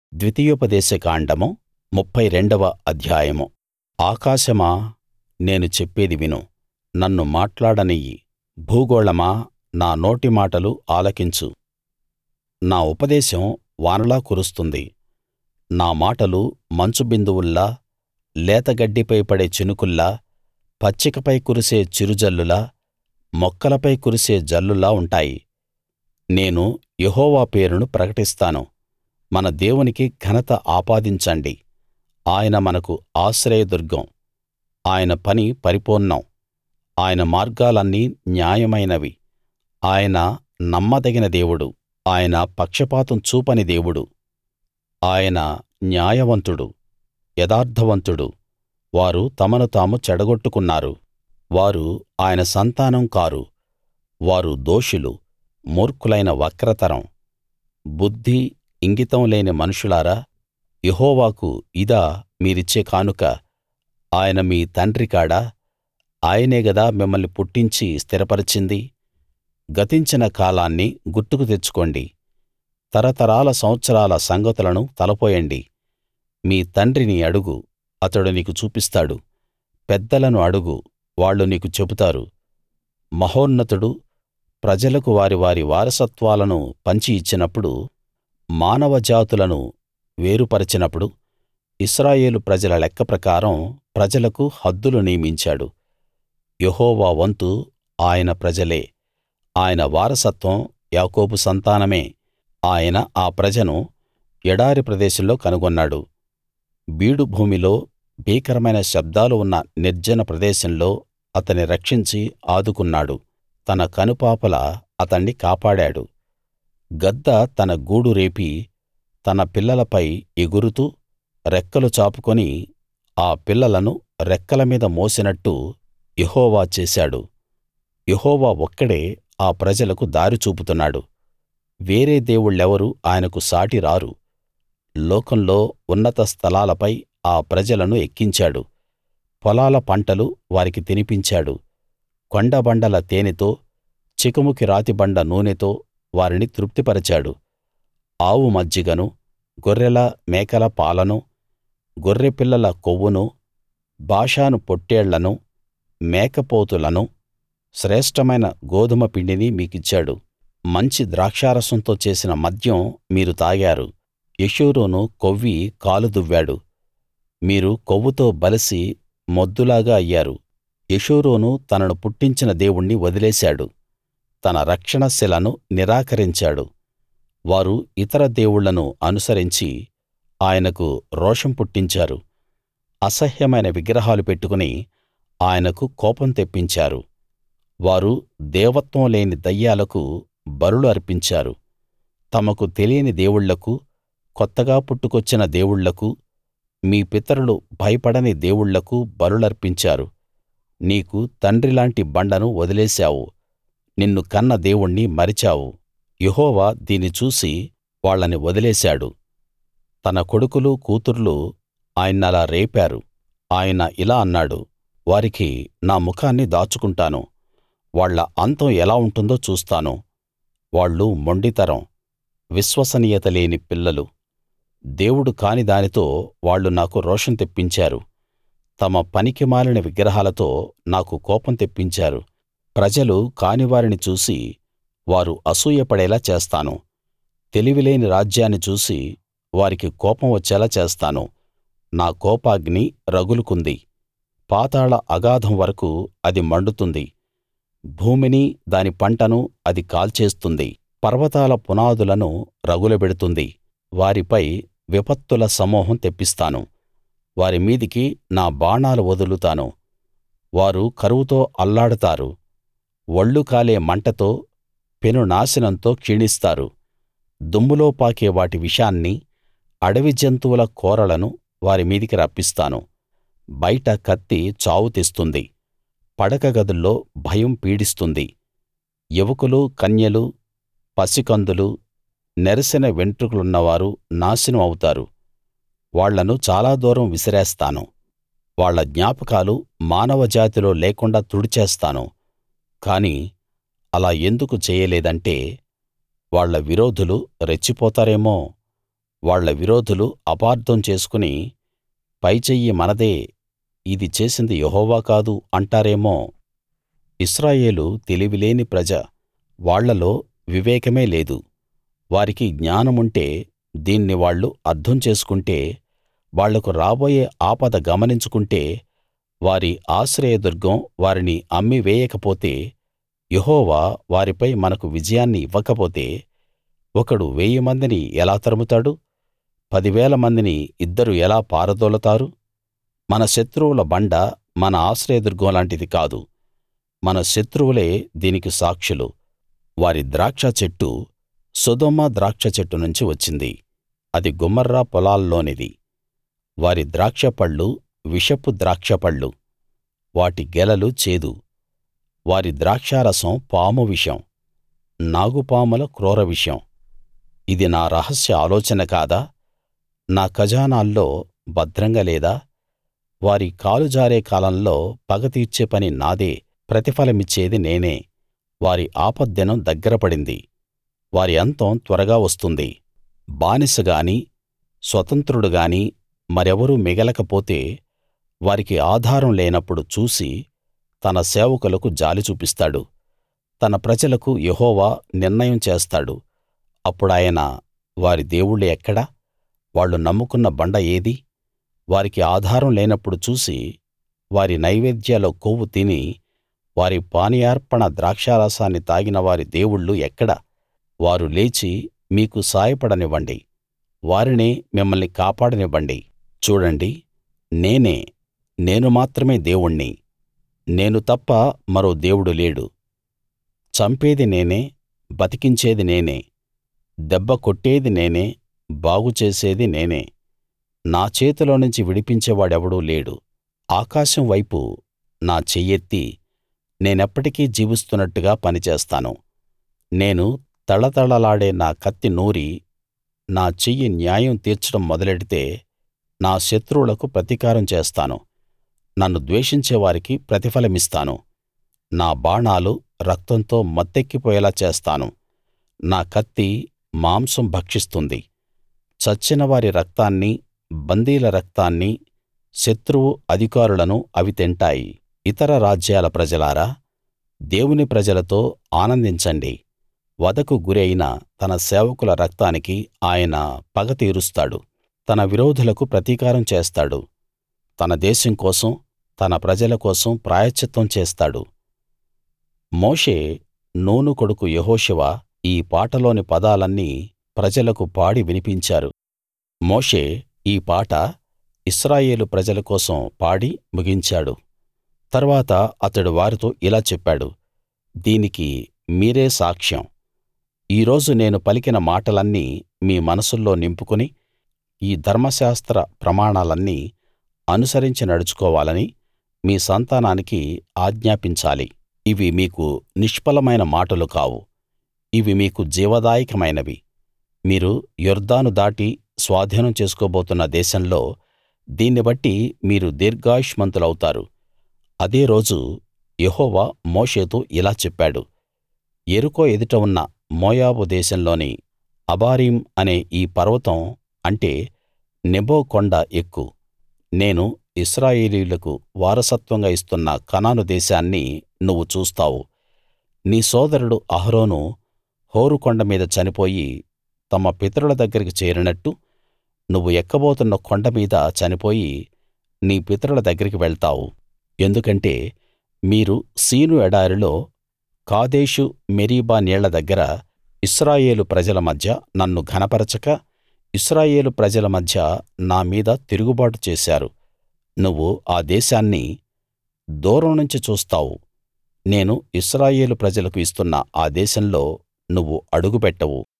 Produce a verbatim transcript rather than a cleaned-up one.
ద్వితీయోపదేశ కాండము ముప్ఫై రెండవ అధ్యాయము ఆకాశమా, నేను చెప్పేది విను, నన్ను మాట్లాడనియ్యి. భూగోళమా, నా నోటి మాటలు ఆలకించు. నా ఉపదేశం వానలా కురుస్తుంది, నా మాటలు మంచు బిందువుల్లా, లేతగడ్డిపై పడే చినుకుల్లా, పచ్చికపై కురిసే చిరుజల్లులా, మొక్కలపై కురిసే జల్లులా ఉంటాయి. నేను యెహోవా పేరును ప్రకటిస్తాను. మన దేవునికి ఘనత ఆపాదించండి. ఆయన మనకు ఆశ్రయదుర్గం. ఆయన పని పరిపూర్ణం. ఆయన మార్గాలన్నీ న్యాయమైనవి. ఆయన నమ్మదగిన దేవుడు. ఆయన పక్షపాతం చూపని దేవుడు. ఆయన న్యాయవంతుడు, యథార్థవంతుడు. వారు తమను తాము చెడగొట్టుకున్నారు. వారు ఆయన సంతానం కారు. వారు దోషులు, మూర్ఖులైన వక్రతరం. బుద్ధి, ఇంగితం లేని మనుషులారా, యెహోవాకు ఇదా మీరిచ్చే కానుక? ఆయన మీ తండ్రి కాడా? ఆయనే గదా మిమ్మల్ని పుట్టించి స్థిరపరచింది. గతించిన కాలాన్ని గుర్తుకు తెచ్చుకోండి. తరతరాల సంవత్సరాల సంగతులను తలపోయండి. మీ తండ్రిని అడుగు, అతడు నీకు చూపిస్తాడు. పెద్దలను అడుగు, వాళ్ళు నీకు చెబుతారు. మహోన్నతుడు ప్రజలకు వారి వారి వారసత్వాలను పంచి ఇచ్చినప్పుడు, మానవ జాతులను వేరుపరచినప్పుడు, ఇశ్రాయేలు ప్రజల లెక్క ప్రకారం ప్రజలకు హద్దులు నియమించాడు. యెహోవా వంతు ఆయన ప్రజలే. ఆయన వారసత్వం యాకోబు సంతానమే. ఆయన ఆ ప్రజను ఎడారి ప్రదేశంలో కనుగొన్నాడు. బీడు భూమిలో, భీకరమైన శబ్దాలు ఉన్న నిర్జన ప్రదేశంలో అతన్ని రక్షించి ఆదుకున్నాడు. తన కనుపాపల అతణ్ణి కాపాడాడు. గద్ద తన గూడు రేపి తన పిల్లలపై ఎగురుతూ రెక్కలు చాపుకుని ఆ పిల్లలను రెక్కల మీద మోసినట్టు యెహోవా చేశాడు. యెహోవా ఒక్కడే ఆ ప్రజలకు దారి చూపుతున్నాడు. వేరే దేవుళ్ళెవరూ ఆయనకు సాటి రారు. లోకంలో ఉన్నత స్థలాలపై ఆ ప్రజలను ఎక్కించాడు. పొలాల పంటలు వారికి తినిపించాడు. కొండబండల తేనెతో, చెకుముకి రాతిబండ నూనెతో వారిని తృప్తిపరచాడు. ఆవు మజ్జిగను, గొర్రెల మేకల పాలను, గొర్రెపిల్లల కొవ్వును, బాషాను పొట్టేళ్లను, మేకపోతులను, శ్రేష్ఠమైన గోదుమ పిండిని మీకిచ్చాడు. మంచి ద్రాక్షారసంతో చేసిన మద్యం మీరు తాగారు. యెషూరూను కొవ్వి కాలు దువ్వాడు. మీరు కొవ్వుతో బలిసి మొద్దులాగా అయ్యారు. యెషూరూను తనను పుట్టించిన దేవుణ్ణి వదిలేశాడు. తన రక్షణ శిలను నిరాకరించాడు. వారు ఇతర దేవుళ్ళను అనుసరించి ఆయనకు రోషం పుట్టించారు. అసహ్యమైన విగ్రహాలు పెట్టుకుని ఆయనకు కోపం తెప్పించారు. వారు దేవత్వం లేని దయ్యాలకు బలులు అర్పించారు. తమకు తెలియని దేవుళ్ళకు, కొత్తగా పుట్టుకొచ్చిన దేవుళ్ళకు, మీ పితరులు భయపడని దేవుళ్ళకు బలులర్పించారు. నీకు తండ్రిలాంటి బండను వదిలేశావు. నిన్ను కన్న దేవుణ్ణి మరిచావు. యెహోవా దీన్ని చూసి వాళ్ళని వదిలేశాడు. తన కొడుకులు, కూతుర్లు ఆయన్నలా రేపారు. ఆయన ఇలా అన్నాడు, వారికి నా ముఖాన్ని దాచుకుంటాను. వాళ్ళ అంతం ఎలా ఉంటుందో చూస్తాను. వాళ్ళు మొండితరం, విశ్వసనీయత లేని పిల్లలు. దేవుడు కాని దానితో వాళ్ళు నాకు రోషం తెప్పించారు. తమ పనికిమాలిన విగ్రహాలతో నాకు కోపం తెప్పించారు. ప్రజలు కానివారిని చూసి వారు అసూయపడేలా చేస్తాను. తెలివిలేని రాజ్యాన్ని చూసి వారికి కోపం వచ్చేలా చేస్తాను. నా కోపాగ్ని రగులుకుంది. పాతాళ అగాధం వరకూ అది మండుతుంది. భూమిని, దాని పంటను అది కాల్చేస్తుంది. పర్వతాల పునాదులను రగులబెడుతుంది. వారిపై విపత్తుల సమూహం తెప్పిస్తాను. వారి మీదికి నా బాణాలు వదులుతాను. వారు కరువుతో అల్లాడుతారు. ఒళ్ళు కాలే మంటతో, పెను నాశనంతో క్షీణిస్తారు. దుమ్ములో పాకే వాటి విషాన్నీ, అడవి జంతువుల కోరలను వారి మీదికి రప్పిస్తాను. బయట కత్తి చావు తెస్తుంది. పడక గదుల్లో భయం పీడిస్తుంది. యువకులు, కన్యలు, పసికందులు, నెరసిన వెంట్రుకలున్నవారు నాశనం అవుతారు. వాళ్ళను చాలా దూరం విసిరేస్తాను. వాళ్ళ జ్ఞాపకాలు మానవ జాతిలో లేకుండా తుడిచేస్తాను. కానీ అలా ఎందుకు చేయలేదంటే, వాళ్ళ విరోధులు రెచ్చిపోతారేమో. వాళ్ళ విరోధులు అపార్థం చేసుకుని పైచెయ్యి మనదే, ఇది చేసింది యెహోవా కాదు అంటారేమో. ఇశ్రాయేలు తెలివిలేని ప్రజ, వాళ్ళలో వివేకమే లేదు. వారికి జ్ఞానముంటే, దీన్ని వాళ్ళు అర్థం చేసుకుంటే, వాళ్లకు రాబోయే ఆపద గమనించుకుంటే, వారి ఆశ్రయదుర్గం వారిని అమ్మి వేయకపోతే, యెహోవా వారిపై మనకు విజయాన్ని ఇవ్వకపోతే, ఒకడు వేయి మందిని ఎలా తరుముతాడు? పదివేల మందిని ఇద్దరు ఎలా పారదోలతారు? మన శత్రువుల బండ మన ఆశ్రయదుర్గం లాంటిది కాదు. మన శత్రువులే దీనికి సాక్షులు. వారి ద్రాక్ష చెట్టు సొదొమ ద్రాక్ష చెట్టు నుంచి వచ్చింది, అది గొమొర్రా పొలాల్లోనిది. వారి ద్రాక్షపళ్ళు విషపు ద్రాక్షపళ్ళు, వాటి గెలలు చేదు. వారి ద్రాక్షారసం పాము విషం, నాగుపాముల క్రూర విషం. ఇది నా రహస్య ఆలోచన కాదా? నా ఖజానాల్లో భద్రంగా లేదా? వారి కాలు జారే కాలంలో పగ తీర్చే పని నాదే, ప్రతిఫలమిచ్చేది నేనే. వారి ఆపద్దినం దగ్గర పడింది, వారి అంతం త్వరగా వస్తుంది. బానిస గాని స్వతంత్రుడు గాని మరెవరూ మిగలకపోతే, వారికి ఆధారం లేనప్పుడు చూసి తన సేవకులకు జాలి చూపిస్తాడు. తన ప్రజలకు యెహోవా నిర్ణయం చేస్తాడు. అప్పుడాయన, వారి దేవుళ్ళు ఎక్కడ? వాళ్ళు నమ్ముకున్న బండ ఏది? వారికి ఆధారం లేనప్పుడు చూసి, వారి నైవేద్యాల కొవ్వు తిని, వారి పానీయార్పణ ద్రాక్షారసాన్ని తాగిన వారి దేవుళ్ళు ఎక్కడ? వారు లేచి మీకు సాయపడనివ్వండి, వారినే మిమ్మల్ని కాపాడనివ్వండి. చూడండి, నేనే, నేను మాత్రమే దేవుణ్ణి, నేను తప్ప మరో దేవుడు లేడు. చంపేది నేనే, బతికించేది నేనే, దెబ్బ కొట్టేది నేనే, బాగు చేసేది నేనే. నా చేతిలోనుంచి విడిపించేవాడెవడూ లేడు. ఆకాశం వైపు నా చెయ్యెత్తి, నేనెప్పటికీ జీవిస్తున్నట్టుగా పనిచేస్తాను. నేను తళతళలాడే నా కత్తి నూరి, నా చెయ్యి న్యాయం తీర్చడం మొదలెడితే, నా శత్రువులకు ప్రతీకారం చేస్తాను. నన్ను ద్వేషించే వారికి ప్రతిఫలమిస్తాను. నా బాణాలు రక్తంతో మత్తెక్కిపోయేలా చేస్తాను. నా కత్తి మాంసం భక్షిస్తుంది. చచ్చిన వారి రక్తాన్ని, బందీల రక్తాన్ని, శత్రువు అధికారులను అవి తింటాయి. ఇతర రాజ్యాల ప్రజలారా, దేవుని ప్రజలతో ఆనందించండి. వధకు గురి అయిన తన సేవకుల రక్తానికి ఆయన పగ తీరుస్తాడు. తన విరోధులకు ప్రతీకారం చేస్తాడు. తన దేశం కోసం, తన ప్రజల కోసం ప్రాయశ్చిత్తం చేస్తాడు. మోషే, నూను కొడుకు యెహోషువ ఈ పాటలోని పదాలన్నీ ప్రజలకు పాడి వినిపించారు. మోషే ఈ పాట ఇశ్రాయేలు ప్రజల కోసం పాడి ముగించాడు. తరువాత అతడు వారితో ఇలా చెప్పాడు, దీనికి మీరే సాక్ష్యం. ఈ రోజు నేను పలికిన మాటలన్నీ మీ మనసుల్లో నింపుకుని, ఈ ధర్మశాస్త్ర ప్రమాణాలన్నీ అనుసరించి నడుచుకోవాలని మీ సంతానానికి ఆజ్ఞాపించాలి. ఇవి మీకు నిష్ఫలమైన మాటలు కావు, ఇవి మీకు జీవదాయకమైనవి. మీరు యొర్దాను దాటి స్వాధీనం చేసుకోబోతున్న దేశంలో దీన్ని బట్టి మీరు దీర్ఘాయుష్మంతులౌతారు. అదే రోజు యెహోవా మోషేతో ఇలా చెప్పాడు, యెరికో ఎదుట ఉన్న మోయాబు దేశంలోని అబారీం అనే ఈ పర్వతం అంటే నెబో కొండ ఎక్కు. నేను ఇశ్రాయేలీయులకు వారసత్వంగా ఇస్తున్న కనాను దేశాన్ని నువ్వు చూస్తావు. నీ సోదరుడు అహరోను హోరు కొండ మీద చనిపోయి తమ పితరుల దగ్గరికి చేరినట్టు, నువ్వు ఎక్కబోతున్న కొండ మీద చనిపోయి నీ పితరుల దగ్గరికి వెళ్తావు. ఎందుకంటే మీరు సీను ఎడారిలో కాదేషు మెరీబా నీళ్ల దగ్గర ఇశ్రాయేలు ప్రజల మధ్య నన్ను ఘనపరచక, ఇశ్రాయేలు ప్రజల మధ్య నా మీద తిరుగుబాటు చేశారు. నువ్వు ఆ దేశాన్ని దూరం నుంచి చూస్తావు. నేను ఇశ్రాయేలు ప్రజలకు ఇస్తున్న ఆ దేశంలో నువ్వు అడుగుపెట్టవు.